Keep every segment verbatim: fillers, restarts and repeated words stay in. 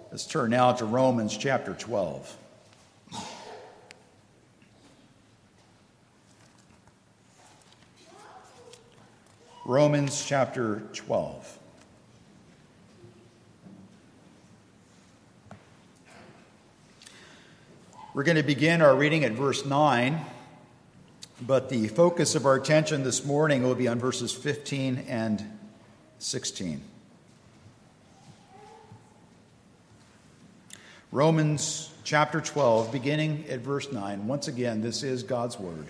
Let's turn now to Romans chapter twelve. Romans chapter twelve. We're going to begin our reading at verse nine, but the focus of our attention this morning will be on verses fifteen and sixteen. Romans chapter twelve, beginning at verse nine. Once again, this is God's word.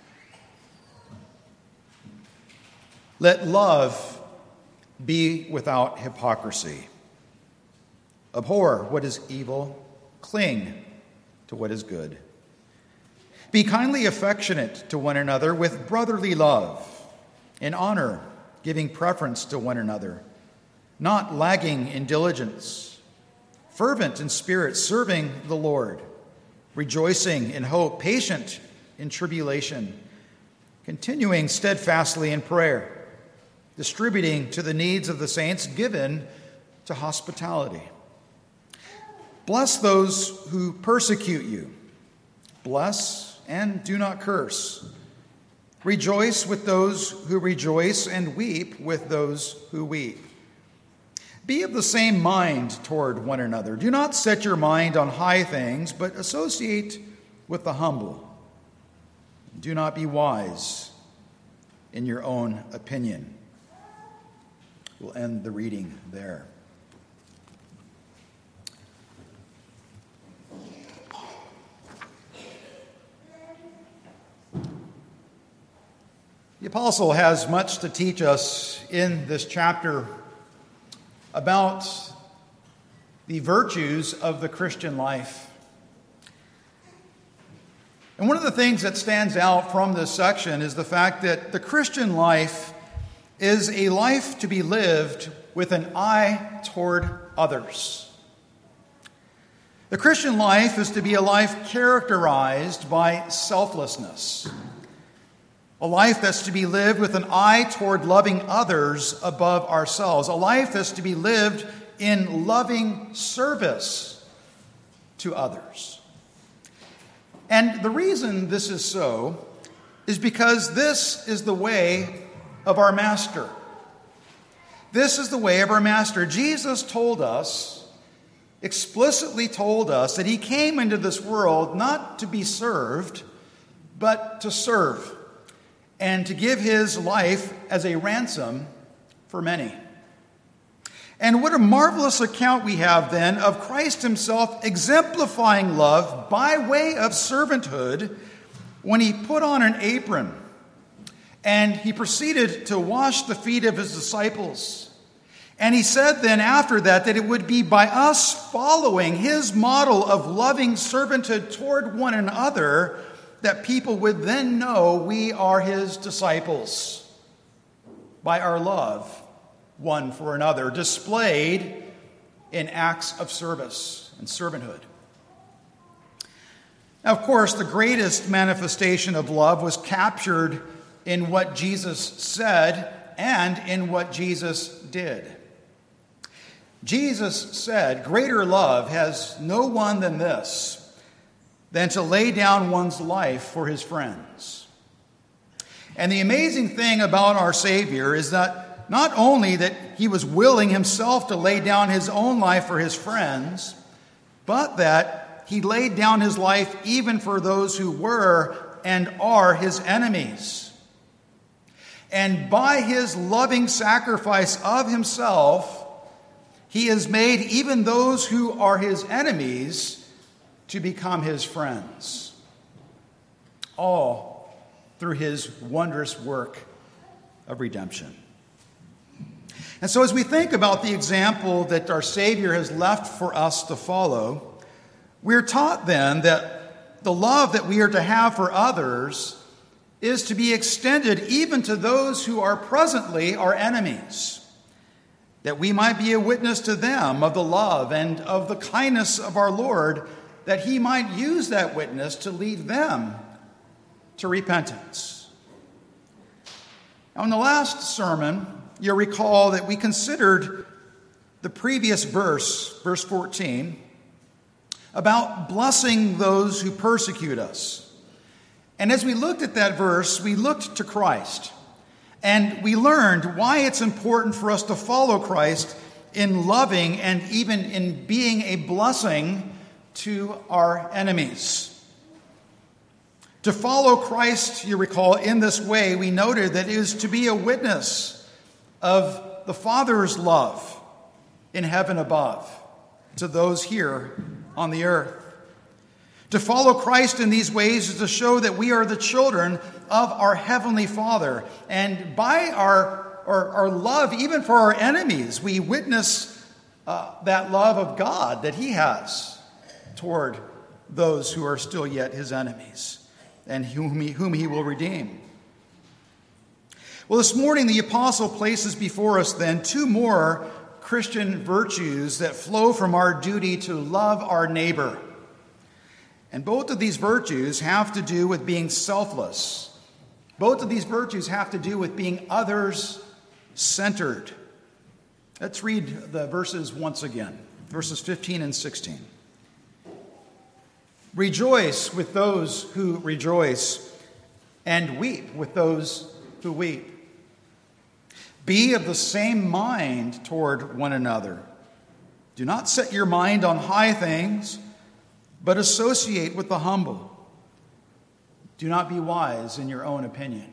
Let love be without hypocrisy. Abhor what is evil, cling to what is good. Be kindly affectionate to one another with brotherly love, in honor, giving preference to one another, not lagging in diligence, fervent in spirit, serving the Lord, rejoicing in hope, patient in tribulation, continuing steadfastly in prayer, distributing to the needs of the saints, given to hospitality. Bless those who persecute you. Bless and do not curse. Rejoice with those who rejoice and weep with those who weep. Be of the same mind toward one another. Do not set your mind on high things, but associate with the humble. Do not be wise in your own opinion. We'll end the reading there. The apostle has much to teach us in this chapter about the virtues of the Christian life. And one of the things that stands out from this section is the fact that the Christian life is a life to be lived with an eye toward others. The Christian life is to be a life characterized by selflessness. A life that's to be lived with an eye toward loving others above ourselves. A life that's to be lived in loving service to others. And the reason this is so is because this is the way of our Master. This is the way of our Master. Jesus told us, explicitly told us, that he came into this world not to be served, but to serve, and to give his life as a ransom for many. And what a marvelous account we have then of Christ himself exemplifying love by way of servanthood when he put on an apron and he proceeded to wash the feet of his disciples. And he said then after that that it would be by us following his model of loving servanthood toward one another that people would then know we are his disciples, by our love one for another, displayed in acts of service and servanthood. Now, of course, the greatest manifestation of love was captured in what Jesus said and in what Jesus did. Jesus said, "Greater love has no one than this, than to lay down one's life for his friends." And the amazing thing about our Savior is that not only that he was willing himself to lay down his own life for his friends, but that he laid down his life even for those who were and are his enemies. And by his loving sacrifice of himself, he has made even those who are his enemies to become his friends, all through his wondrous work of redemption. And so as we think about the example that our Savior has left for us to follow, we're taught then that the love that we are to have for others is to be extended even to those who are presently our enemies, that we might be a witness to them of the love and of the kindness of our Lord, that he might use that witness to lead them to repentance. Now, in the last sermon, you'll recall that we considered the previous verse, verse fourteen, about blessing those who persecute us. And as we looked at that verse, we looked to Christ. And we learned why it's important for us to follow Christ in loving and even in being a blessing to our enemies. To follow Christ, you recall, in this way, we noted that it is to be a witness of the Father's love in heaven above to those here on the earth. To follow Christ in these ways is to show that we are the children of our Heavenly Father. And by our, our, our love, even for our enemies, we witness uh, that love of God that He has toward those who are still yet His enemies and whom He, whom he will redeem. Well, this morning the apostle places before us then two more Christian virtues that flow from our duty to love our neighbor. And both of these virtues have to do with being selfless. Both of these virtues have to do with being others-centered. Let's read the verses once again, verses fifteen and sixteen. Rejoice with those who rejoice, and weep with those who weep. Be of the same mind toward one another. Do not set your mind on high things, but associate with the humble. Do not be wise in your own opinion.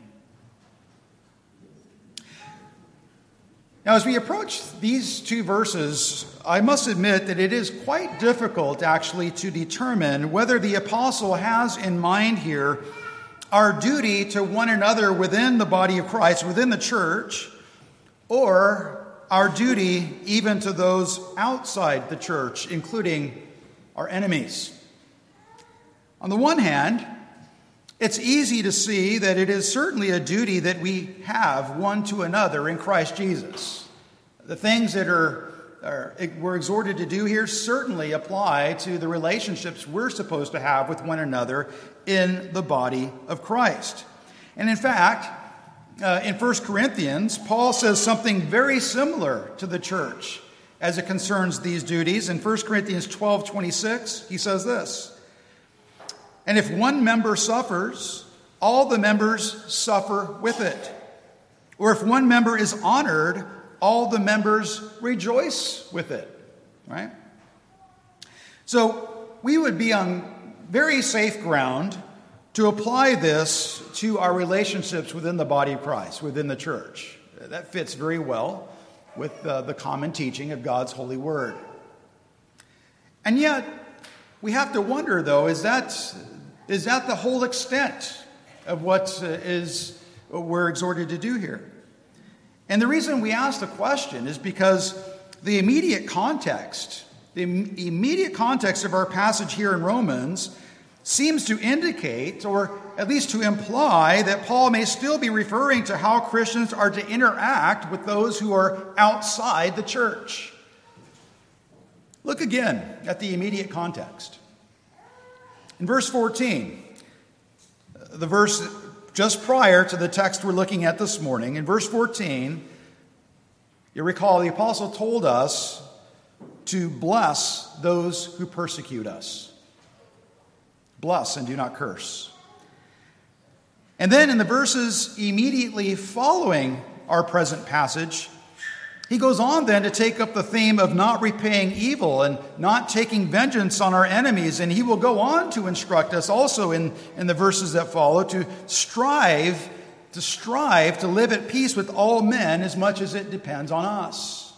Now, as we approach these two verses, I must admit that it is quite difficult, actually, to determine whether the apostle has in mind here our duty to one another within the body of Christ, within the church, or our duty even to those outside the church, including our enemies. On the one hand, it's easy to see that it is certainly a duty that we have one to another in Christ Jesus. The things that are, are we're exhorted to do here certainly apply to the relationships we're supposed to have with one another in the body of Christ. And in fact, uh, in First Corinthians, Paul says something very similar to the church as it concerns these duties. In First Corinthians twelve twenty-six, he says this: "And if one member suffers, all the members suffer with it. Or if one member is honored, all the members rejoice with it." Right? So we would be on very safe ground to apply this to our relationships within the body of Christ, within the church. That fits very well with uh, the common teaching of God's holy word. And yet, we have to wonder, though, is that is that the whole extent of what uh, is what we're exhorted to do here? And the reason we ask the question is because the immediate context, the im- immediate context of our passage here in Romans seems to indicate, or at least to imply, that Paul may still be referring to how Christians are to interact with those who are outside the church. Look again at the immediate context. In verse fourteen, the verse just prior to the text we're looking at this morning, in verse fourteen, you recall the apostle told us to bless those who persecute us. Bless and do not curse. And then in the verses immediately following our present passage, he goes on then to take up the theme of not repaying evil and not taking vengeance on our enemies. And he will go on to instruct us also in, in the verses that follow to strive, to strive to live at peace with all men as much as it depends on us.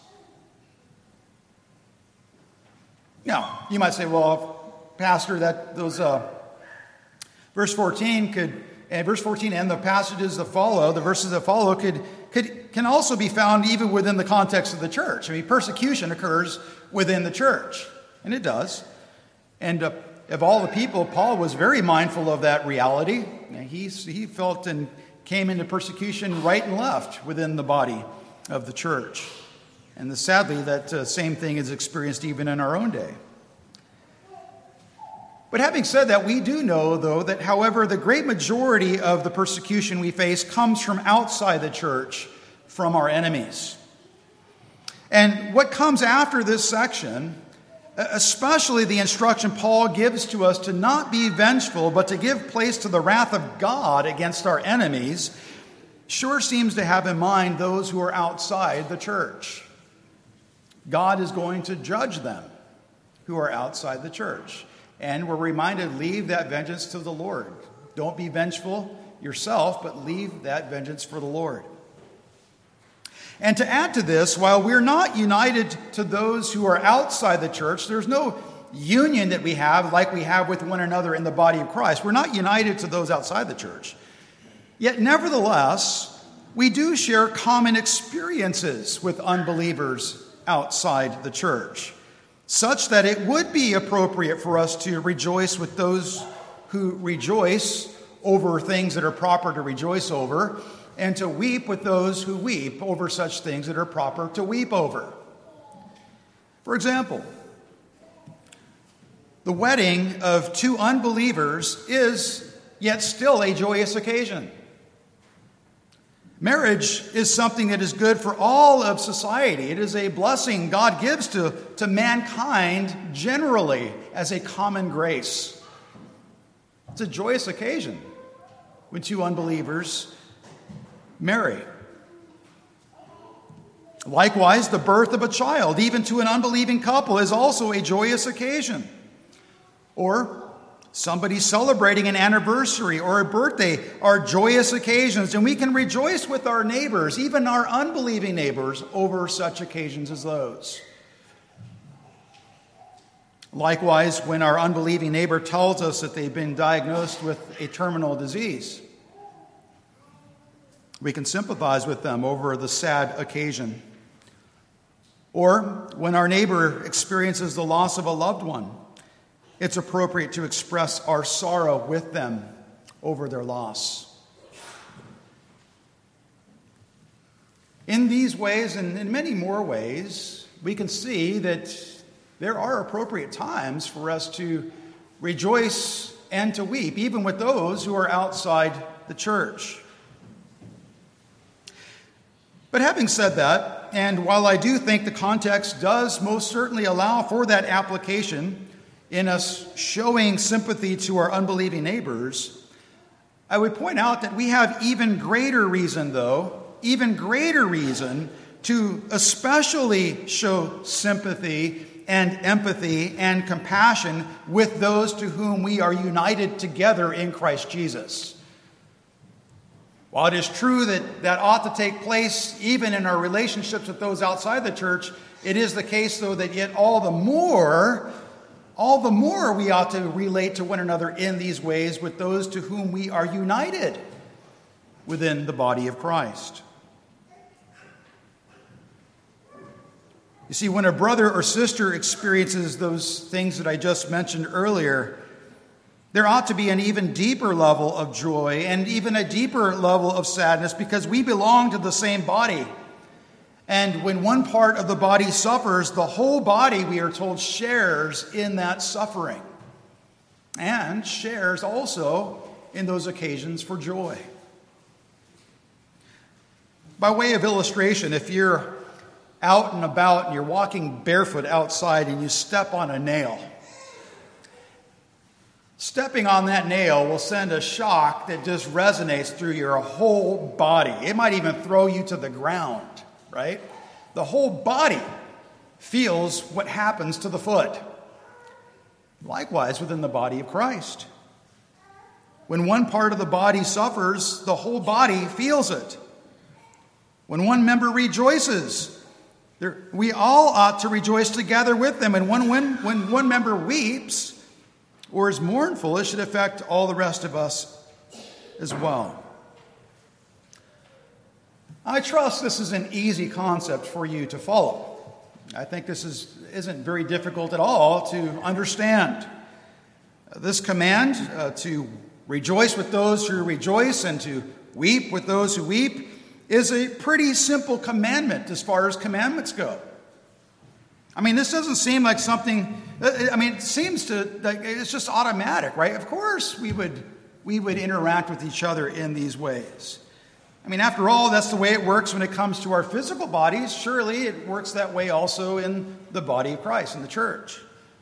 Now, you might say, well, Pastor, that those uh, verse fourteen could, and verse fourteen and the passages that follow, the verses that follow could could can also be found even within the context of the church. I mean, persecution occurs within the church, and it does. And uh, of all the people, Paul was very mindful of that reality. He he felt and came into persecution right and left within the body of the church. And the, sadly, that uh, same thing is experienced even in our own day. But having said that, we do know, though, that however, the great majority of the persecution we face comes from outside the church, from our enemies. And what comes after this section, especially the instruction Paul gives to us to not be vengeful, but to give place to the wrath of God against our enemies, sure seems to have in mind those who are outside the church. God is going to judge them who are outside the church. And we're reminded, leave that vengeance to the Lord. Don't be vengeful yourself, but leave that vengeance for the Lord. And to add to this, while we're not united to those who are outside the church, there's no union that we have like we have with one another in the body of Christ. We're not united to those outside the church. Yet nevertheless, we do share common experiences with unbelievers outside the church, such that it would be appropriate for us to rejoice with those who rejoice over things that are proper to rejoice over, and to weep with those who weep over such things that are proper to weep over. For example, the wedding of two unbelievers is yet still a joyous occasion. Marriage is something that is good for all of society. It is a blessing God gives to, to mankind generally as a common grace. It's a joyous occasion when two unbelievers marry. Likewise, the birth of a child, even to an unbelieving couple, is also a joyous occasion. Or somebody celebrating an anniversary or a birthday are joyous occasions, and we can rejoice with our neighbors, even our unbelieving neighbors, over such occasions as those. Likewise, when our unbelieving neighbor tells us that they've been diagnosed with a terminal disease, we can sympathize with them over the sad occasion. Or when our neighbor experiences the loss of a loved one, it's appropriate to express our sorrow with them over their loss. In these ways, and in many more ways, we can see that there are appropriate times for us to rejoice and to weep, even with those who are outside the church. But having said that, and while I do think the context does most certainly allow for that application in us showing sympathy to our unbelieving neighbors, I would point out that we have even greater reason, though, even greater reason to especially show sympathy and empathy and compassion with those to whom we are united together in Christ Jesus. While it is true that that ought to take place even in our relationships with those outside the church, it is the case, though, that yet all the more, all the more we ought to relate to one another in these ways with those to whom we are united within the body of Christ. You see, when a brother or sister experiences those things that I just mentioned earlier, there ought to be an even deeper level of joy and even a deeper level of sadness, because we belong to the same body. And when one part of the body suffers, the whole body, we are told, shares in that suffering and shares also in those occasions for joy. By way of illustration, if you're out and about and you're walking barefoot outside and you step on a nail, stepping on that nail will send a shock that just resonates through your whole body. It might even throw you to the ground, right? The whole body feels what happens to the foot. Likewise, within the body of Christ. When one part of the body suffers, the whole body feels it. When one member rejoices, there, we all ought to rejoice together with them. And when, when, when one member weeps or is mournful, it should affect all the rest of us as well. I trust this is an easy concept for you to follow. I think this is, isn't very difficult at all to understand. This command uh, to rejoice with those who rejoice and to weep with those who weep is a pretty simple commandment as far as commandments go. I mean, this doesn't seem like something, I mean, it seems to, like it's just automatic, right? Of course we would, we would interact with each other in these ways. I mean, after all, that's the way it works when it comes to our physical bodies. Surely it works that way also in the body of Christ, in the church.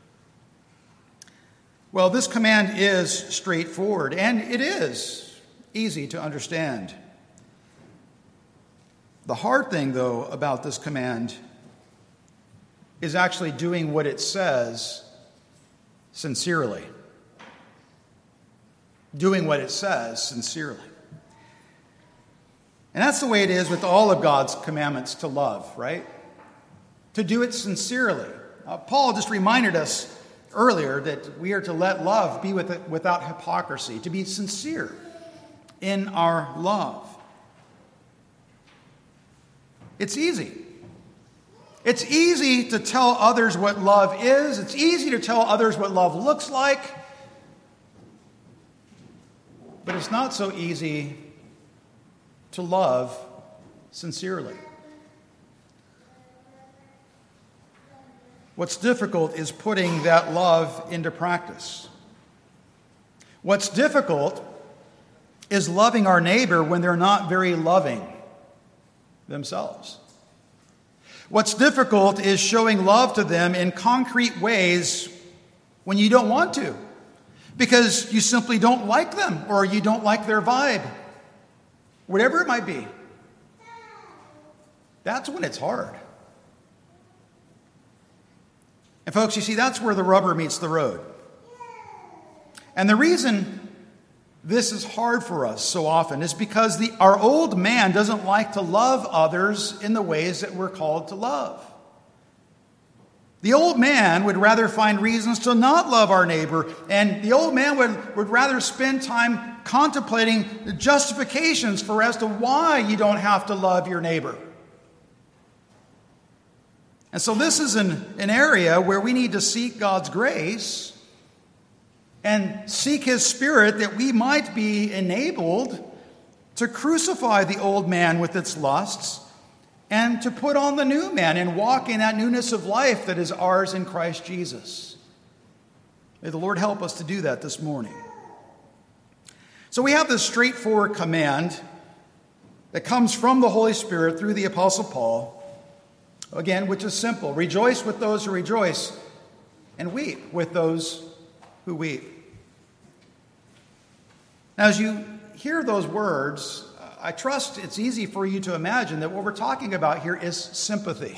Well, this command is straightforward, and it is easy to understand. The hard thing, though, about this command is actually doing what it says sincerely. Doing what it says sincerely. And that's the way it is with all of God's commandments to love, right? To do it sincerely. Uh, Paul just reminded us earlier that we are to let love be with it, without hypocrisy, to be sincere in our love. It's easy. It's easy to tell others what love is. It's easy to tell others what love looks like. But it's not so easy to love sincerely. What's difficult is putting that love into practice. What's difficult is loving our neighbor when they're not very loving themselves. What's difficult is showing love to them in concrete ways when you don't want to, because you simply don't like them or you don't like their vibe. Whatever it might be. That's when it's hard. And folks, you see, that's where the rubber meets the road. And the reason this is hard for us so often is because the, our old man doesn't like to love others in the ways that we're called to love. The old man would rather find reasons to not love our neighbor, and the old man would, would rather spend time contemplating the justifications for as to why you don't have to love your neighbor. And so this is an, an area where we need to seek God's grace and seek His Spirit that we might be enabled to crucify the old man with its lusts and to put on the new man and walk in that newness of life that is ours in Christ Jesus. May the Lord help us to do that this morning. So we have this straightforward command that comes from the Holy Spirit through the Apostle Paul, again, which is simple. Rejoice with those who rejoice and weep with those who weep. Now, as you hear those words, I trust it's easy for you to imagine that what we're talking about here is sympathy.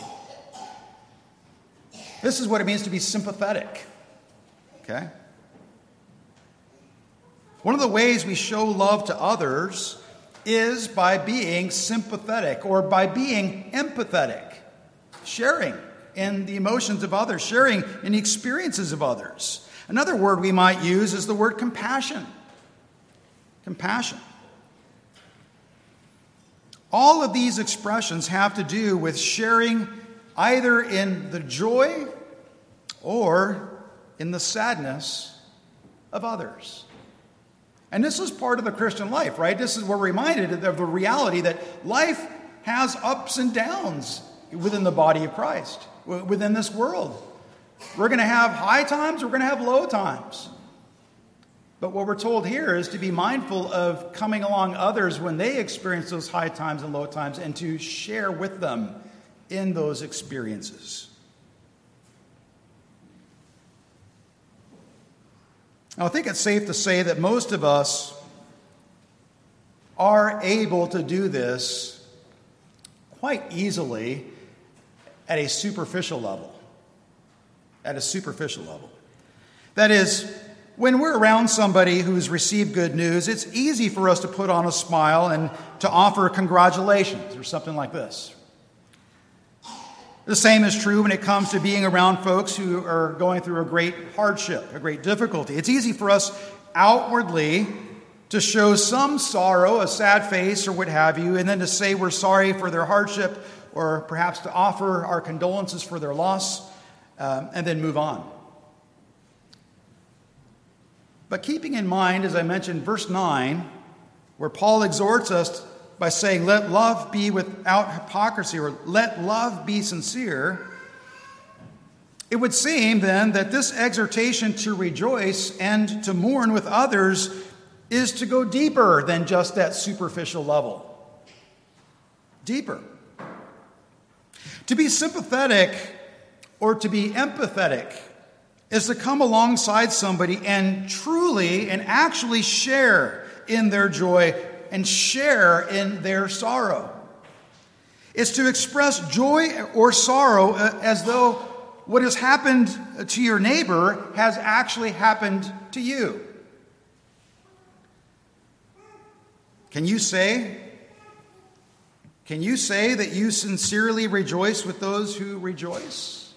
This is what it means to be sympathetic. Okay? One of the ways we show love to others is by being sympathetic or by being empathetic, sharing in the emotions of others, sharing in the experiences of others. Another word we might use is the word compassion. Compassion. All of these expressions have to do with sharing either in the joy or in the sadness of others. And this is part of the Christian life, right? This is, we're reminded of the reality that life has ups and downs within the body of Christ, within this world. We're going to have high times, we're going to have low times. But what we're told here is to be mindful of coming along others when they experience those high times and low times and to share with them in those experiences. Now, I think it's safe to say that most of us are able to do this quite easily at a superficial level. At a superficial level. That is, when we're around somebody who's received good news, it's easy for us to put on a smile and to offer congratulations or something like this. The same is true when it comes to being around folks who are going through a great hardship, a great difficulty. It's easy for us outwardly to show some sorrow, a sad face or what have you, and then to say we're sorry for their hardship or perhaps to offer our condolences for their loss um, and then move on. But keeping in mind, as I mentioned, verse nine, where Paul exhorts us by saying, let love be without hypocrisy, or let love be sincere, it would seem then that this exhortation to rejoice and to mourn with others is to go deeper than just that superficial level. deeper. To be sympathetic or to be empathetic is to come alongside somebody and truly and actually share in their joy and share in their sorrow. It's to express joy or sorrow as though what has happened to your neighbor has actually happened to you. Can you say, can you say that you sincerely rejoice with those who rejoice?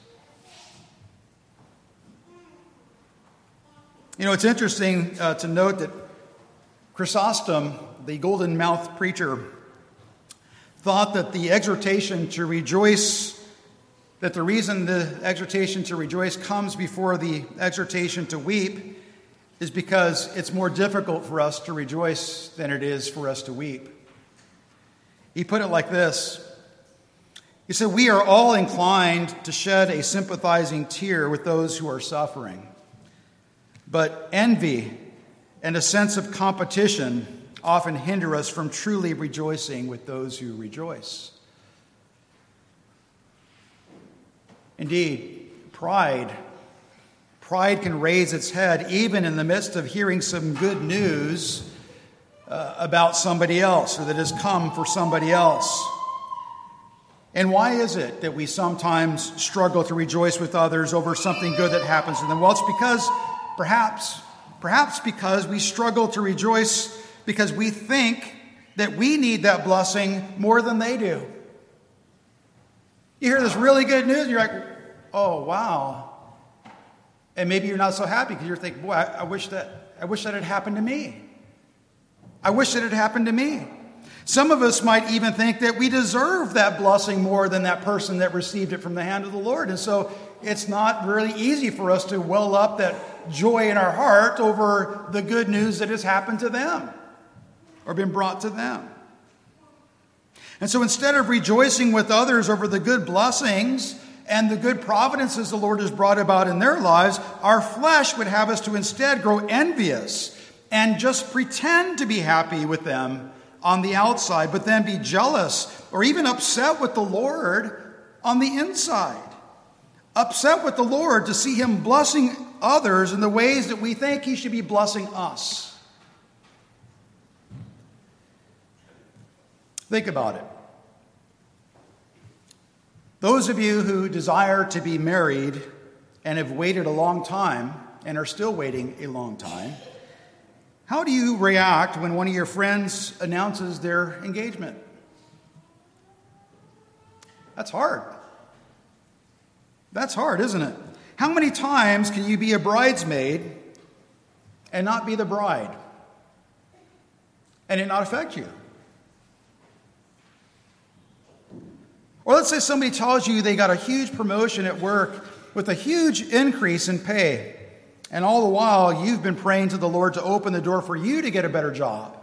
You know, it's interesting uh, to note that Chrysostom, the golden-mouthed preacher, thought that the exhortation to rejoice, that the reason the exhortation to rejoice comes before the exhortation to weep is because it's more difficult for us to rejoice than it is for us to weep. He put it like this. He said, "We are all inclined to shed a sympathizing tear with those who are suffering. But envy and a sense of competition often hinder us from truly rejoicing with those who rejoice." Indeed, pride, pride can raise its head even in the midst of hearing some good news uh, about somebody else or that has come for somebody else. And why is it that we sometimes struggle to rejoice with others over something good that happens to them? Well, it's because Perhaps, perhaps because we struggle to rejoice because we think that we need that blessing more than they do. You hear this really good news, and you're like, oh, wow. And maybe you're not so happy because you're thinking, boy, I, I wish that I wish that had happened to me. I wish that it had happened to me. Some of us might even think that we deserve that blessing more than that person that received it from the hand of the Lord. And so it's not really easy for us to well up that joy in our heart over the good news that has happened to them or been brought to them. And so instead of rejoicing with others over the good blessings and the good providences the Lord has brought about in their lives, our flesh would have us to instead grow envious and just pretend to be happy with them on the outside, but then be jealous or even upset with the Lord on the inside. Upset with the Lord to see him blessing others in the ways that we think he should be blessing us. Think about it. Those of you who desire to be married and have waited a long time and are still waiting a long time, how do you react when one of your friends announces their engagement? That's hard. That's hard, isn't it? How many times can you be a bridesmaid and not be the bride? And it not affect you? Or let's say somebody tells you they got a huge promotion at work with a huge increase in pay. And all the while, you've been praying to the Lord to open the door for you to get a better job.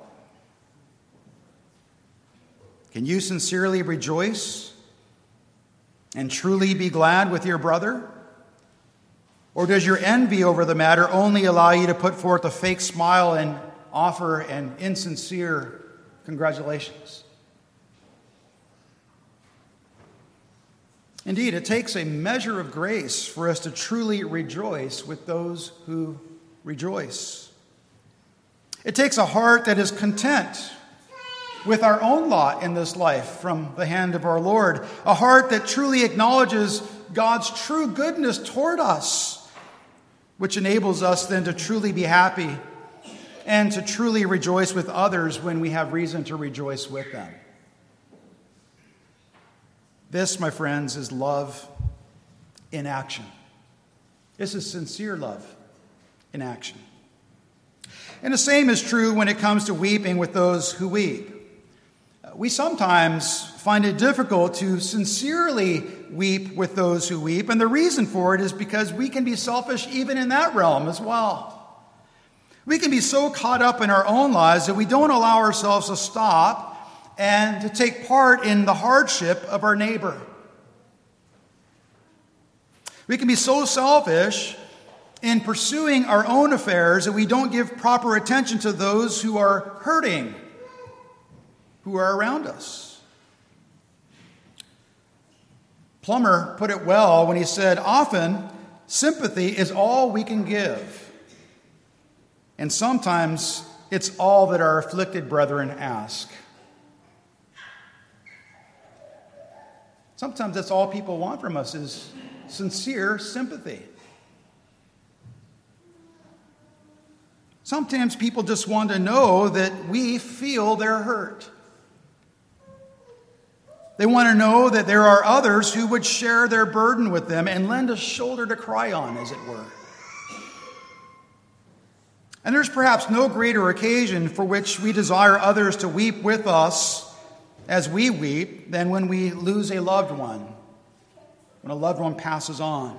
Can you sincerely rejoice and truly be glad with your brother? Or does your envy over the matter only allow you to put forth a fake smile and offer an insincere congratulations? Indeed, it takes a measure of grace for us to truly rejoice with those who rejoice. It takes a heart that is content with our own lot in this life from the hand of our Lord, a heart that truly acknowledges God's true goodness toward us, which enables us then to truly be happy and to truly rejoice with others when we have reason to rejoice with them. This, my friends, is love in action. This is sincere love in action. And the same is true when it comes to weeping with those who weep. We sometimes find it difficult to sincerely weep with those who weep, and the reason for it is because we can be selfish even in that realm as well. We can be so caught up in our own lives that we don't allow ourselves to stop and to take part in the hardship of our neighbor. We can be so selfish in pursuing our own affairs that we don't give proper attention to those who are hurting, who are around us. Plummer put it well when he said, often sympathy is all we can give, and sometimes it's all that our afflicted brethren ask. Sometimes that's all people want from us is sincere sympathy. Sometimes people just want to know that we feel their hurt. They want to know that there are others who would share their burden with them and lend a shoulder to cry on, as it were. And there's perhaps no greater occasion for which we desire others to weep with us as we weep than when we lose a loved one, when a loved one passes on.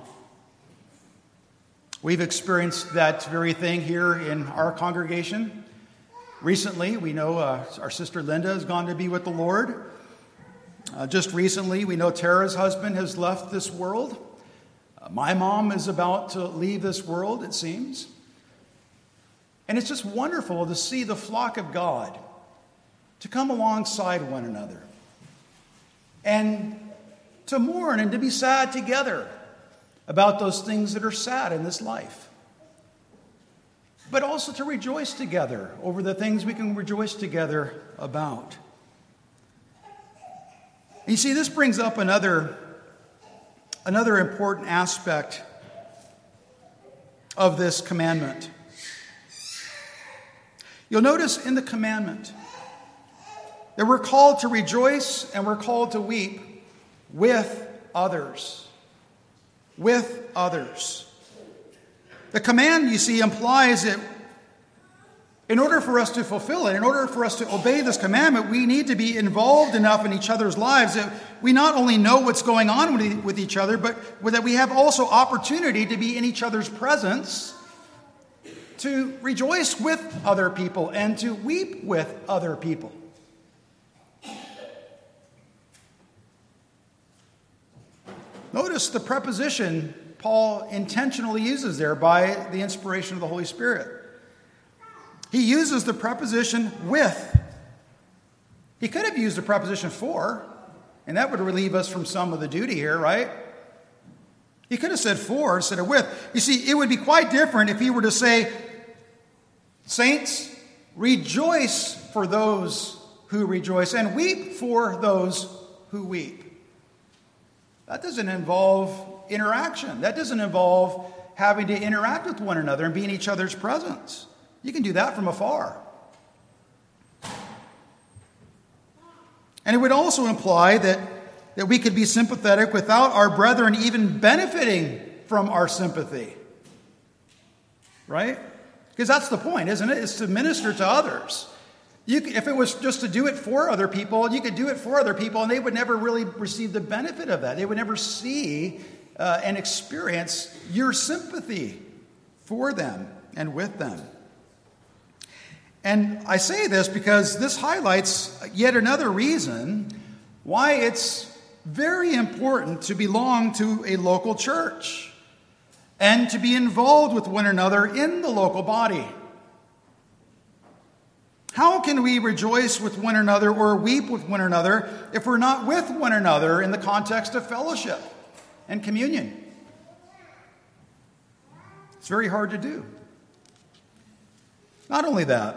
We've experienced that very thing here in our congregation. Recently, we know uh, our sister Linda has gone to be with the Lord. Uh, just recently, we know Tara's husband has left this world. Uh, my mom is about to leave this world, it seems. And it's just wonderful to see the flock of God to come alongside one another and to mourn and to be sad together about those things that are sad in this life. But also to rejoice together over the things we can rejoice together about. You see, this brings up another, another important aspect of this commandment. You'll notice in the commandment that we're called to rejoice and we're called to weep with others. With others. The command, you see, implies that in order for us to fulfill it, in order for us to obey this commandment, we need to be involved enough in each other's lives that we not only know what's going on with each other, but that we have also opportunity to be in each other's presence, to rejoice with other people and to weep with other people. Notice the preposition Paul intentionally uses there by the inspiration of the Holy Spirit. He uses the preposition with. He could have used the preposition for, and that would relieve us from some of the duty here, right? He could have said for instead of with. You see, it would be quite different if he were to say, saints, rejoice for those who rejoice and weep for those who weep. That doesn't involve interaction. That doesn't involve having to interact with one another and be in each other's presence. You can do that from afar. And it would also imply that, that we could be sympathetic without our brethren even benefiting from our sympathy. Right? Because that's the point, isn't it? It's to minister to others. You, if it was just to do it for other people, you could do it for other people, and they would never really receive the benefit of that. They would never see uh, and experience your sympathy for them and with them. And I say this because this highlights yet another reason why it's very important to belong to a local church and to be involved with one another in the local body. How can we rejoice with one another or weep with one another if we're not with one another in the context of fellowship and communion? It's very hard to do. Not only that,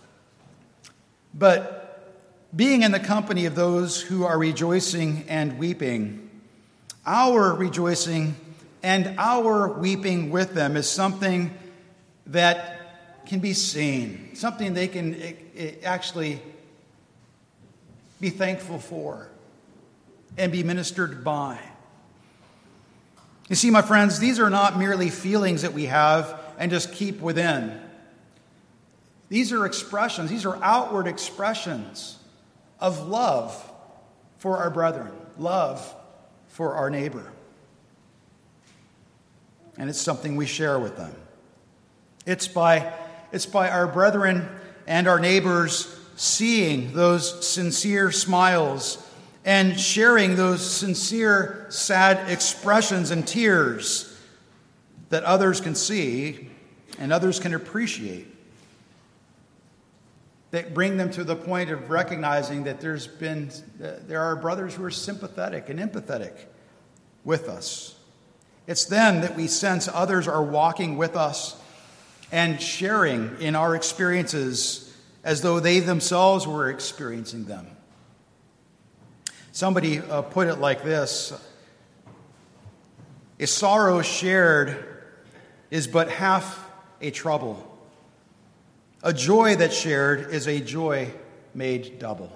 but being in the company of those who are rejoicing and weeping, our rejoicing and our weeping with them is something that can be seen, something they can actually be thankful for and be ministered by. You see, my friends, these are not merely feelings that we have and just keep within. These are expressions, these are outward expressions of love for our brethren, love for our neighbor. And it's something we share with them. It's by, it's by our brethren and our neighbors seeing those sincere smiles and sharing those sincere, sad expressions and tears that others can see and others can appreciate, that bring them to the point of recognizing that there's been, uh, there are brothers who are sympathetic and empathetic with us. It's then that we sense others are walking with us and sharing in our experiences as though they themselves were experiencing them. Somebody uh, put it like this: a sorrow shared is but half a trouble. A joy that's shared is a joy made double.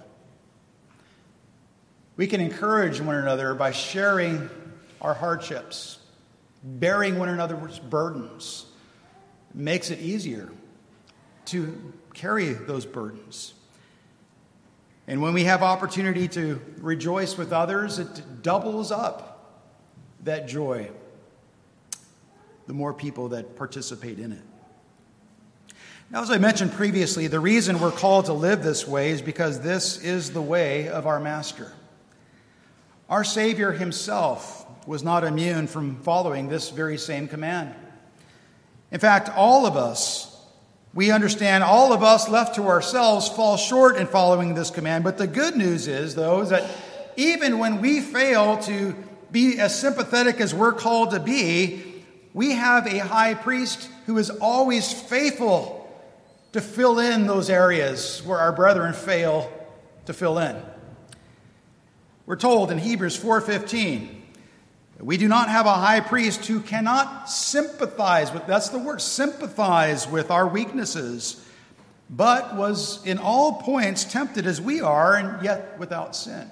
We can encourage one another by sharing our hardships, bearing one another's burdens. It makes it easier to carry those burdens. And when we have opportunity to rejoice with others, it doubles up that joy, the more people that participate in it. Now, as I mentioned previously, the reason we're called to live this way is because this is the way of our Master. Our Savior himself was not immune from following this very same command. In fact, all of us, we understand all of us left to ourselves fall short in following this command. But the good news is, though, is that even when we fail to be as sympathetic as we're called to be, we have a high priest who is always faithful to fill in those areas where our brethren fail to fill in. We're told in Hebrews four fifteen, we do not have a high priest who cannot sympathize with, that's the word, sympathize with our weaknesses, but was in all points tempted as we are, and yet without sin.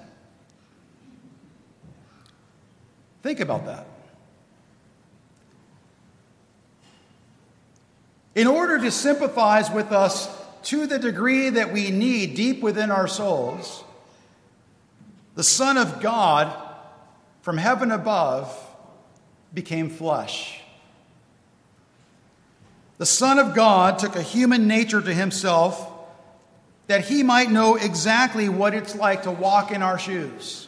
Think about that. In order to sympathize with us to the degree that we need deep within our souls, the Son of God from heaven above became flesh. The Son of God took a human nature to himself that he might know exactly what it's like to walk in our shoes.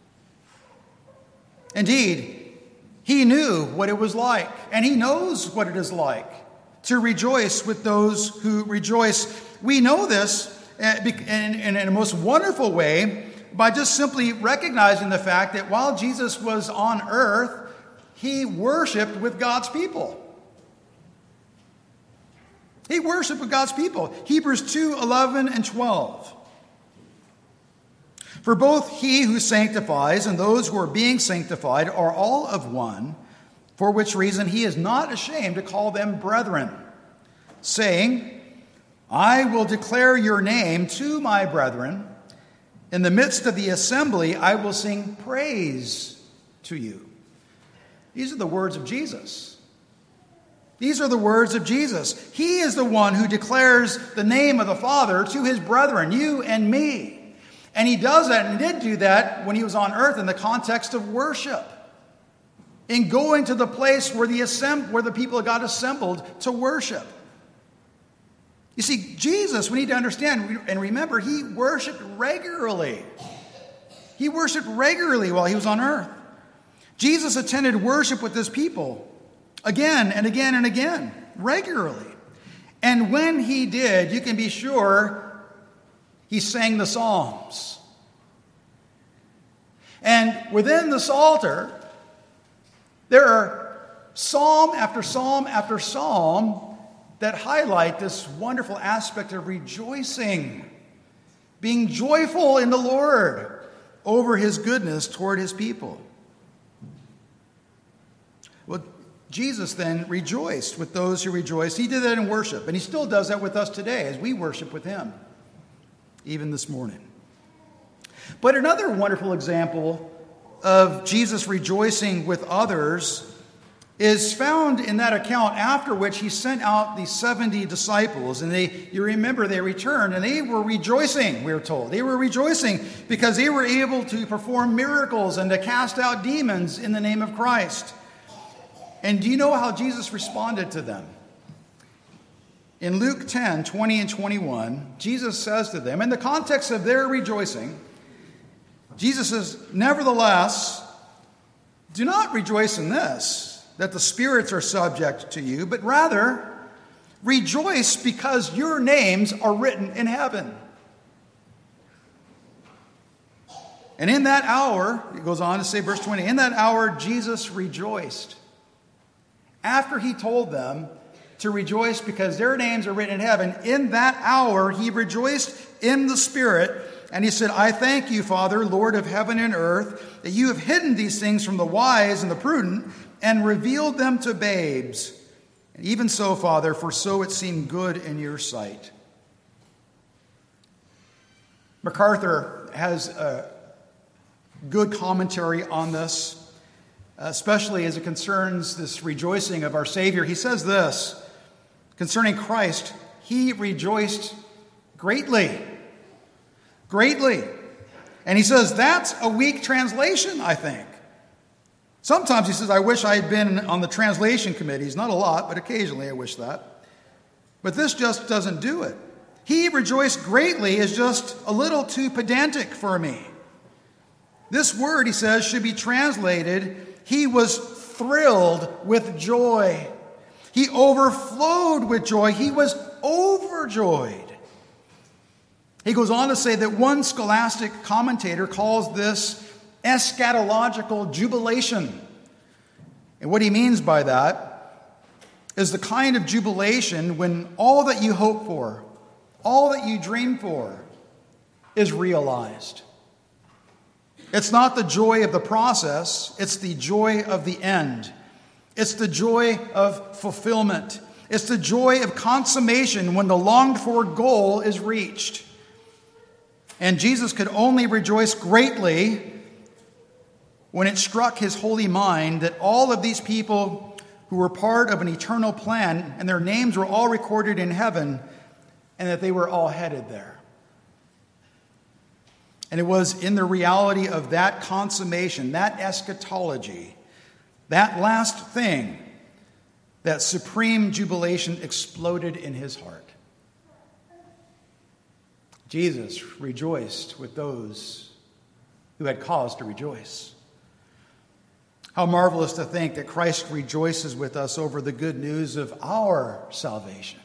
Indeed, he knew what it was like, and he knows what it is like to rejoice with those who rejoice. We know this in a most wonderful way by just simply recognizing the fact that while Jesus was on earth, he worshiped with God's people. He worshiped with God's people. Hebrews two eleven and twelve. For both he who sanctifies and those who are being sanctified are all of one, for which reason he is not ashamed to call them brethren, saying, I will declare your name to my brethren. In the midst of the assembly, I will sing praise to you. These are the words of Jesus. These are the words of Jesus. He is the one who declares the name of the Father to his brethren, you and me. And he does that, and he did do that when he was on earth in the context of worship. In going to the place where the, assemb- where the people of God assembled to worship. You see, Jesus, we need to understand and remember, he worshiped regularly. He worshiped regularly while he was on earth. Jesus attended worship with his people again and again and again, regularly. And when he did, you can be sure he sang the Psalms. And within the Psalter, there are psalm after psalm after psalm that highlight this wonderful aspect of rejoicing, being joyful in the Lord over his goodness toward his people. Well, Jesus then rejoiced with those who rejoiced. He did that in worship, and he still does that with us today as we worship with him, even this morning. But another wonderful example of Jesus rejoicing with others is found in that account after which he sent out the seventy disciples. And they, you remember, they returned and they were rejoicing, we're told. They were rejoicing because they were able to perform miracles and to cast out demons in the name of Christ. And do you know how Jesus responded to them? In Luke ten, twenty and twenty-one, Jesus says to them, in the context of their rejoicing, Jesus says, nevertheless, do not rejoice in this, that the spirits are subject to you, but rather rejoice because your names are written in heaven. And in that hour, it goes on to say, verse twenty, in that hour Jesus rejoiced. After he told them to rejoice because their names are written in heaven, in that hour he rejoiced in the Spirit. And he said, I thank you, Father, Lord of heaven and earth, that you have hidden these things from the wise and the prudent and revealed them to babes. And even so, Father, for so it seemed good in your sight. MacArthur has a good commentary on this, especially as it concerns this rejoicing of our Savior. He says this, concerning Christ, he rejoiced greatly. Greatly. And he says that's a weak translation, I think. Sometimes he says, I wish I had been on the translation committees. Not a lot, but occasionally I wish that. But this just doesn't do it. He rejoiced greatly is just a little too pedantic for me. This word, he says, should be translated, he was thrilled with joy. He overflowed with joy. He was overjoyed. He goes on to say that one scholastic commentator calls this eschatological jubilation. And what he means by that is the kind of jubilation when all that you hope for, all that you dream for, is realized. It's not the joy of the process, it's the joy of the end. It's the joy of fulfillment. It's the joy of consummation when the longed-for goal is reached. And Jesus could only rejoice greatly when it struck his holy mind that all of these people who were part of an eternal plan and their names were all recorded in heaven and that they were all headed there. And it was in the reality of that consummation, that eschatology, that last thing, that supreme jubilation exploded in his heart. Jesus rejoiced with those who had cause to rejoice. How marvelous to think that Christ rejoices with us over the good news of our salvation.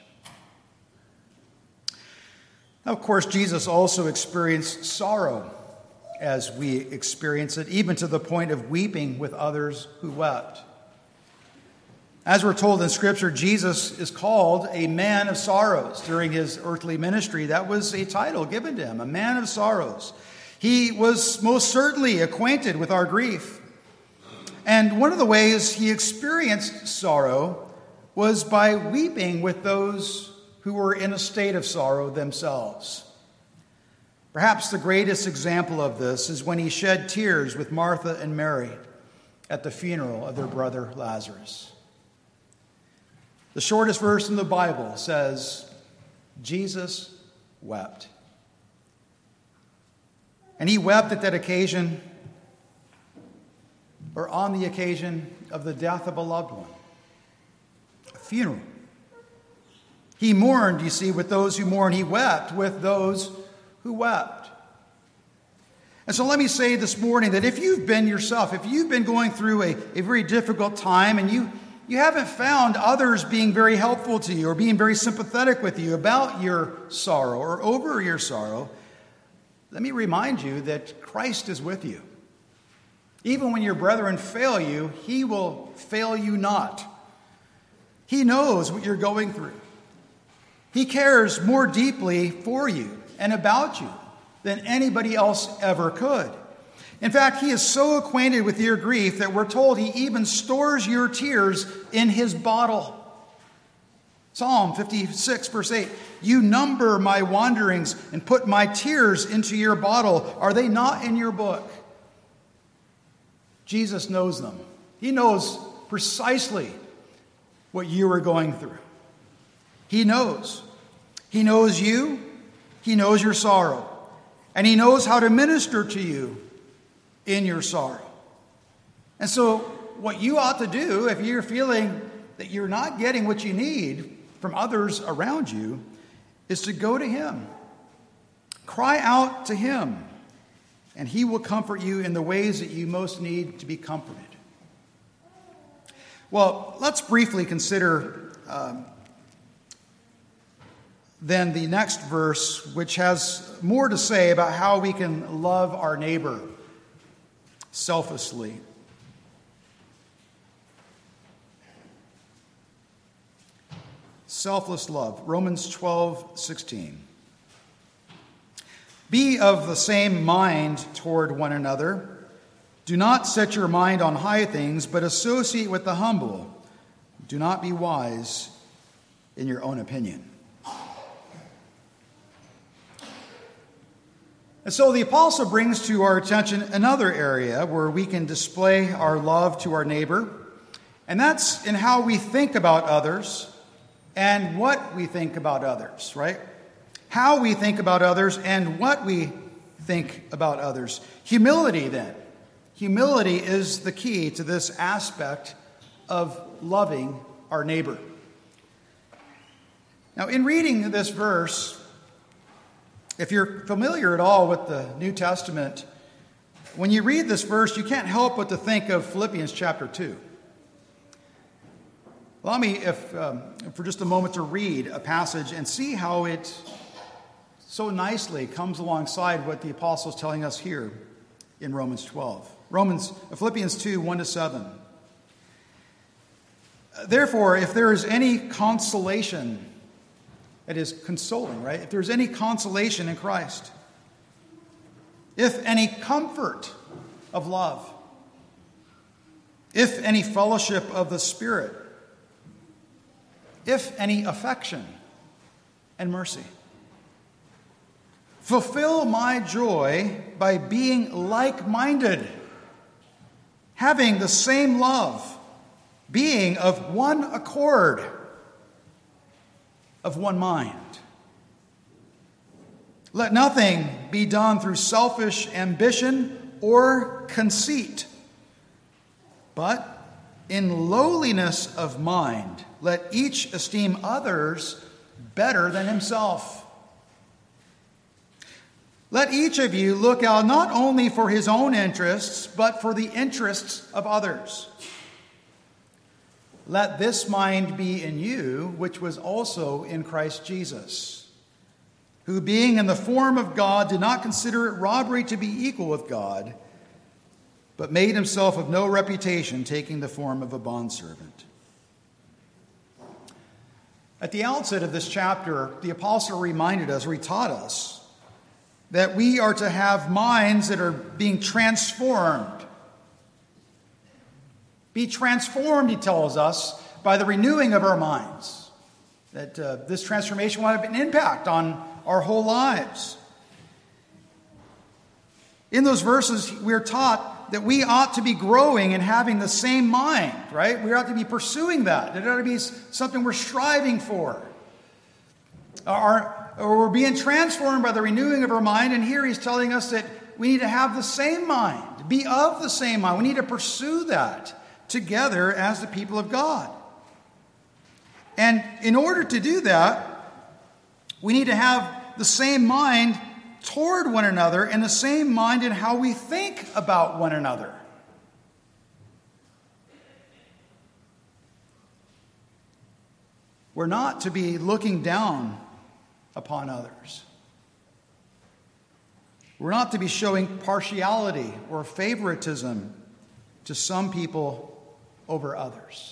Now, of course, Jesus also experienced sorrow as we experience it, even to the point of weeping with others who wept. As we're told in Scripture, Jesus is called a man of sorrows during his earthly ministry. That was a title given to him, a man of sorrows. He was most certainly acquainted with our grief. And one of the ways he experienced sorrow was by weeping with those who were in a state of sorrow themselves. Perhaps the greatest example of this is when he shed tears with Martha and Mary at the funeral of their brother Lazarus. The shortest verse in the Bible says, Jesus wept. And he wept at that occasion, or on the occasion of the death of a loved one, a funeral. He mourned, you see, with those who mourn. He wept with those who wept. And so let me say this morning that if you've been yourself, if you've been going through a, a very difficult time and you You haven't found others being very helpful to you or being very sympathetic with you about your sorrow or over your sorrow, let me remind you that Christ is with you. Even when your brethren fail you, he will fail you not. He knows what you're going through. He cares more deeply for you and about you than anybody else ever could. In fact, he is so acquainted with your grief that we're told he even stores your tears in his bottle. Psalm fifty-six, verse eight, you number my wanderings and put my tears into your bottle. Are they not in your book? Jesus knows them. He knows precisely what you are going through. He knows. He knows you. He knows your sorrow. And he knows how to minister to you in your sorrow. And so what you ought to do if you're feeling that you're not getting what you need from others around you is to go to him. Cry out to him, and he will comfort you in the ways that you most need to be comforted. Well, let's briefly consider um, then the next verse, which has more to say about how we can love our neighbor selflessly. Selfless love, Romans twelve sixteen. Be of the same mind toward one another. Do not set your mind on high things, but associate with the humble. Do not be wise in your own opinion. And so the apostle brings to our attention another area where we can display our love to our neighbor, and that's in how we think about others and what we think about others, right? How we think about others and what we think about others. Humility, then. Humility is the key to this aspect of loving our neighbor. Now, in reading this verse, if you're familiar at all with the New Testament, when you read this verse, you can't help but to think of Philippians chapter two. Allow me, if um, for just a moment, to read a passage and see how it so nicely comes alongside what the apostle is telling us here in Romans twelve. Romans, Philippians two, one to seven. Therefore, if there is any consolation, it is consoling, right? If there's any consolation in Christ, if any comfort of love, if any fellowship of the Spirit, if any affection and mercy, fulfill my joy by being like-minded, having the same love, being of one accord, of one mind. Let nothing be done through selfish ambition or conceit, but in lowliness of mind, let each esteem others better than himself. Let each of you look out not only for his own interests, but for the interests of others. Let this mind be in you, which was also in Christ Jesus, who being in the form of God did not consider it robbery to be equal with God, but made himself of no reputation, taking the form of a bondservant. At the outset of this chapter, the apostle reminded us, or he taught us, that we are to have minds that are being transformed. Be transformed, he tells us, by the renewing of our minds. That uh, this transformation will have an impact on our whole lives. In those verses, we're taught that we ought to be growing and having the same mind, right? We ought to be pursuing that. It ought to be something we're striving for. Our, or we're being transformed by the renewing of our mind, and here he's telling us that we need to have the same mind, be of the same mind. We need to pursue that together as the people of God. And in order to do that, we need to have the same mind toward one another and the same mind in how we think about one another. We're not to be looking down upon others. We're not to be showing partiality or favoritism to some people over others.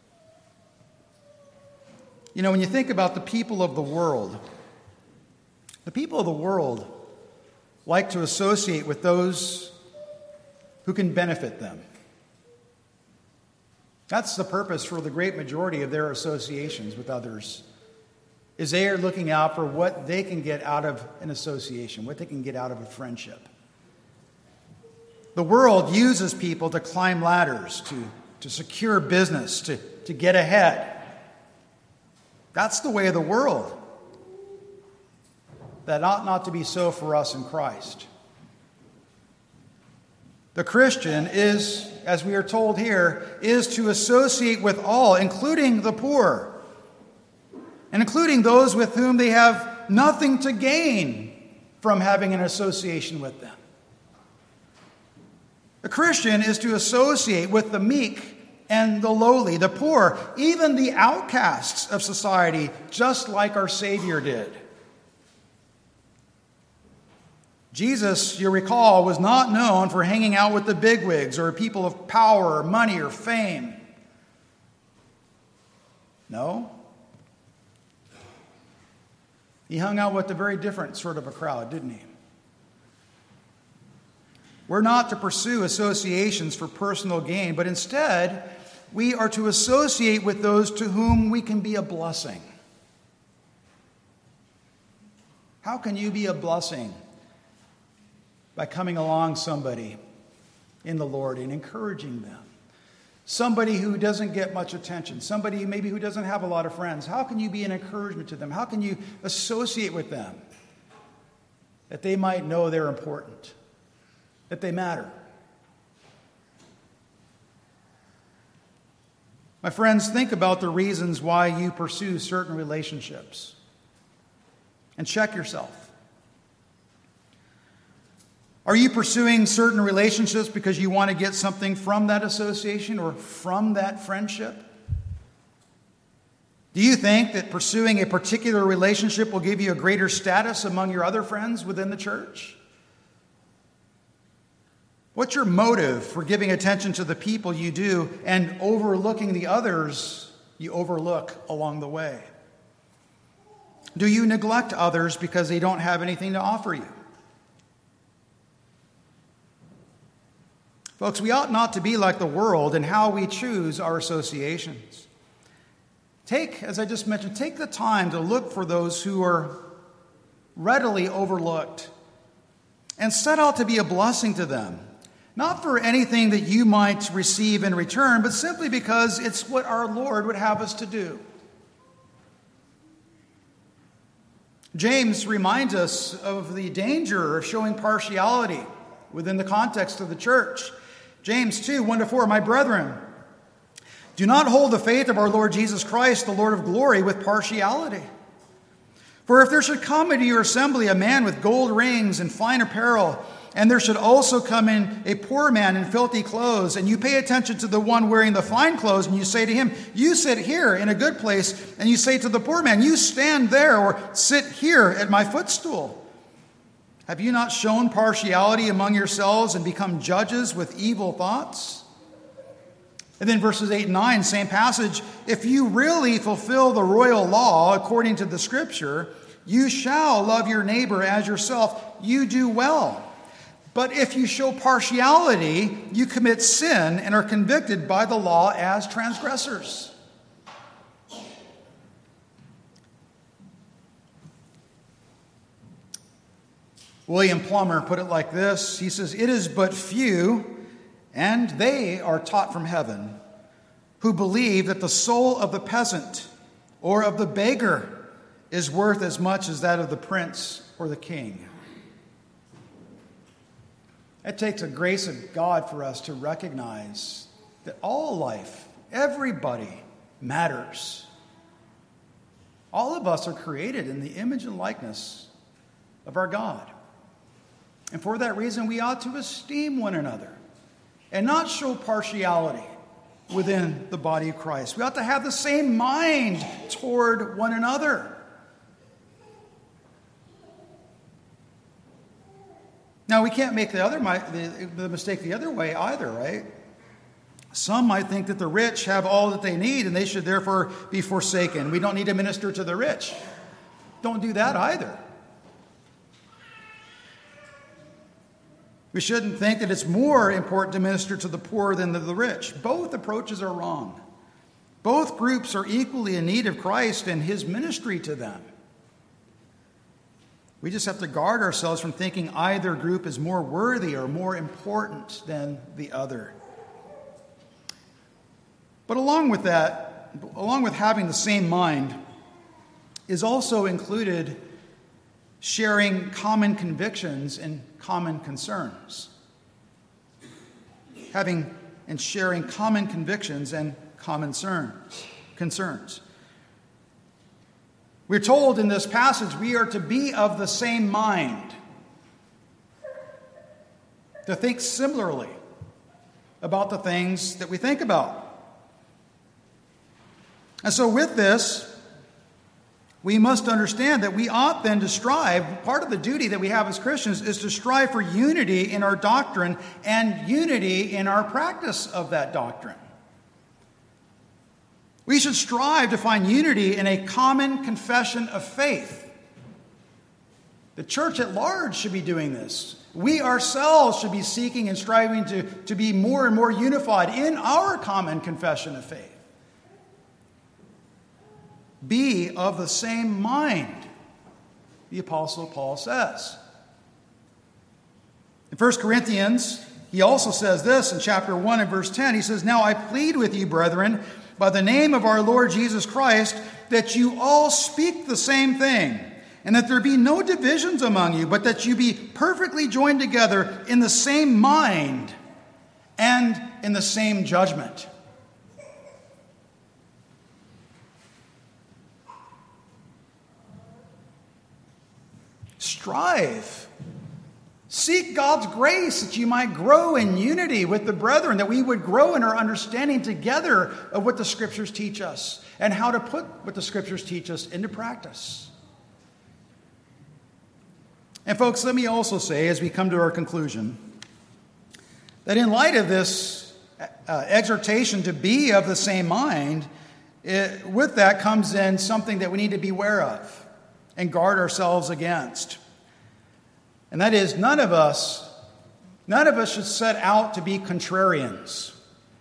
You know, when you think about the people of the world, the people of the world like to associate with those who can benefit them. That's the purpose for the great majority of their associations with others, is they are looking out for what they can get out of an association, what they can get out of a friendship. The world uses people to climb ladders, to, to secure business, to, to get ahead. That's the way of the world. That ought not to be so for us in Christ. The Christian is, as we are told here, is to associate with all, including the poor, and including those with whom they have nothing to gain from having an association with them. The Christian is to associate with the meek and the lowly, the poor, even the outcasts of society, just like our Savior did. Jesus, you recall, was not known for hanging out with the bigwigs or people of power or money or fame. No. He hung out with a very different sort of a crowd, didn't he? We're not to pursue associations for personal gain, but instead, we are to associate with those to whom we can be a blessing. How can you be a blessing? By coming along somebody in the Lord and encouraging them. Somebody who doesn't get much attention. Somebody maybe who doesn't have a lot of friends. How can you be an encouragement to them? How can you associate with them? That they might know they're important. That they matter. My friends, think about the reasons why you pursue certain relationships. And check yourself. Are you pursuing certain relationships because you want to get something from that association or from that friendship? Do you think that pursuing a particular relationship will give you a greater status among your other friends within the church? What's your motive for giving attention to the people you do and overlooking the others you overlook along the way? Do you neglect others because they don't have anything to offer you? Folks, we ought not to be like the world in how we choose our associations. Take, as I just mentioned, take the time to look for those who are readily overlooked and set out to be a blessing to them. Not for anything that you might receive in return, but simply because it's what our Lord would have us to do. James reminds us of the danger of showing partiality within the context of the church. James two, one to four, my brethren, do not hold the faith of our Lord Jesus Christ, the Lord of glory, with partiality. For if there should come into your assembly a man with gold rings and fine apparel, and there should also come in a poor man in filthy clothes, and you pay attention to the one wearing the fine clothes, and you say to him, you sit here in a good place, and you say to the poor man, you stand there or sit here at my footstool. Have you not shown partiality among yourselves and become judges with evil thoughts? And then verses eight and nine, same passage. If you really fulfill the royal law according to the scripture, you shall love your neighbor as yourself. You do well. But if you show partiality, you commit sin and are convicted by the law as transgressors. William Plummer put it like this. He says, it is but few, and they are taught from heaven, who believe that the soul of the peasant or of the beggar is worth as much as that of the prince or the king. It takes a grace of God for us to recognize that all life, everybody matters. All of us are created in the image and likeness of our God. And for that reason, we ought to esteem one another and not show partiality within the body of Christ. We ought to have the same mind toward one another. Now, we can't make the other the, the mistake the other way either, right? Some might think that the rich have all that they need and they should therefore be forsaken. We don't need to minister to the rich. Don't do that either. We shouldn't think that it's more important to minister to the poor than to the rich. Both approaches are wrong. Both groups are equally in need of Christ and his ministry to them. We just have to guard ourselves from thinking either group is more worthy or more important than the other. But along with that, along with having the same mind, is also included sharing common convictions and common concerns. Having and sharing common convictions and common concerns. concerns. We're told in this passage we are to be of the same mind, to think similarly about the things that we think about. And so with this, we must understand that we ought then to strive, part of the duty that we have as Christians is to strive for unity in our doctrine and unity in our practice of that doctrine. We should strive to find unity in a common confession of faith. The church at large should be doing this. We ourselves should be seeking and striving to, to be more and more unified in our common confession of faith. Be of the same mind, the Apostle Paul says. In First Corinthians, he also says this in chapter one and verse ten. He says, "Now I plead with you, brethren, by the name of our Lord Jesus Christ, that you all speak the same thing, and that there be no divisions among you, but that you be perfectly joined together in the same mind and in the same judgment." Strive. Seek God's grace that you might grow in unity with the brethren, that we would grow in our understanding together of what the Scriptures teach us and how to put what the Scriptures teach us into practice. And folks, let me also say, as we come to our conclusion, that in light of this uh, exhortation to be of the same mind, it, with that comes in something that we need to beware of and guard ourselves against. And that is, none of us, none of us should set out to be contrarians.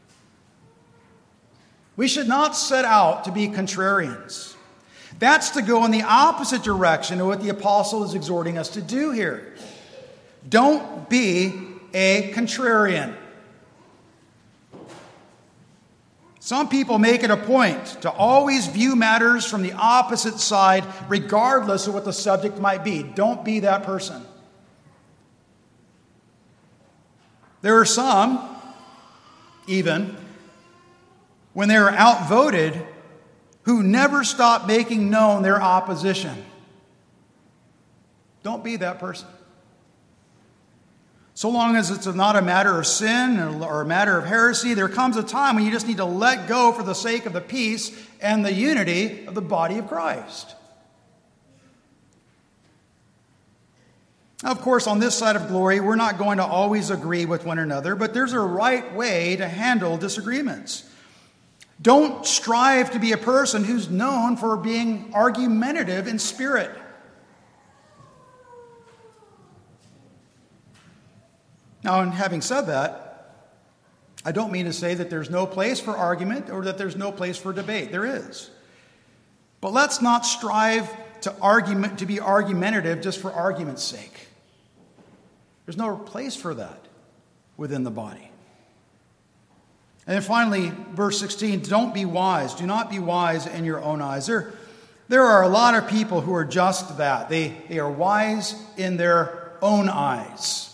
We should not set out to be contrarians. That's to go in the opposite direction of what the apostle is exhorting us to do here. Don't be a contrarian. Some people make it a point to always view matters from the opposite side, regardless of what the subject might be. Don't be that person. There are some, even, when they are outvoted, who never stop making known their opposition. Don't be that person. So long as it's not a matter of sin or a matter of heresy, there comes a time when you just need to let go for the sake of the peace and the unity of the body of Christ. Now, of course, on this side of glory, we're not going to always agree with one another, but there's a right way to handle disagreements. Don't strive to be a person who's known for being argumentative in spirit. Now, in having said that, I don't mean to say that there's no place for argument or that there's no place for debate. There is. But let's not strive to argument to be argumentative just for argument's sake. There's no place for that within the body. And then finally, verse sixteen, don't be wise. Do not be wise in your own eyes. There, there are a lot of people who are just that. They, they are wise in their own eyes.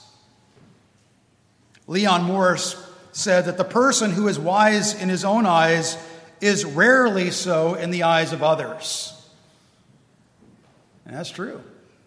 Leon Morris said that the person who is wise in his own eyes is rarely so in the eyes of others. And that's true.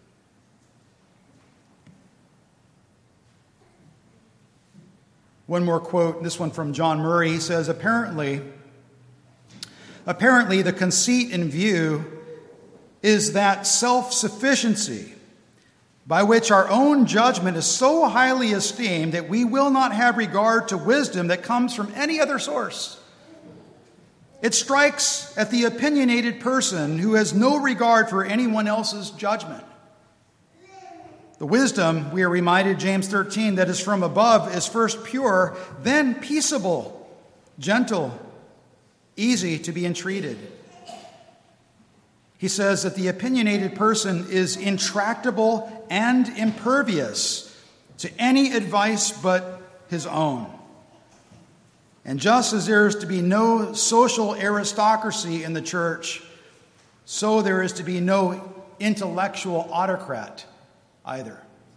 One more quote, this one from John Murray. He says, apparently, apparently the conceit in view is that self-sufficiency by which our own judgment is so highly esteemed that we will not have regard to wisdom that comes from any other source. It strikes at the opinionated person who has no regard for anyone else's judgment. The wisdom, we are reminded, James thirteen, that is from above is first pure, then peaceable, gentle, easy to be entreated. He says that the opinionated person is intractable and impervious to any advice but his own. And just as there is to be no social aristocracy in the church, so there is to be no intellectual autocrat either.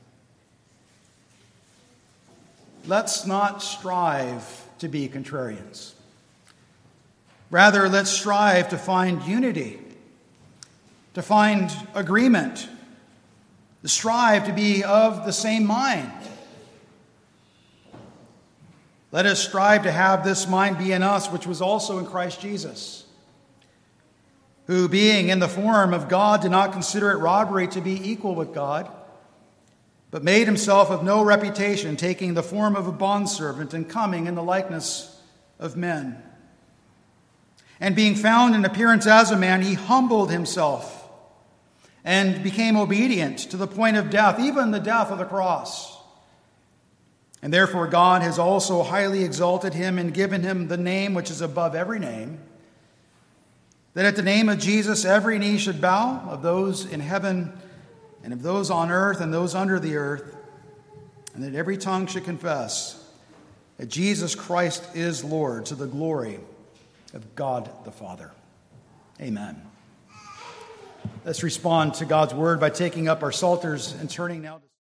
Let's not strive to be contrarians. Rather, let's strive to find unity, to find agreement, to strive to be of the same mind. Let us strive to have this mind be in us, which was also in Christ Jesus. who, being in the form of God, did not consider it robbery to be equal with God, but made himself of no reputation, taking the form of a bondservant and coming in the likeness of men. And being found in appearance as a man, he humbled himself and became obedient to the point of death, even the death of the cross. And therefore God has also highly exalted him and given him the name which is above every name, that at the name of Jesus every knee should bow, of those in heaven and of those on earth and those under the earth, and that every tongue should confess that Jesus Christ is Lord, to the glory of God the Father. Amen. Let's respond to God's word by taking up our psalters and turning now to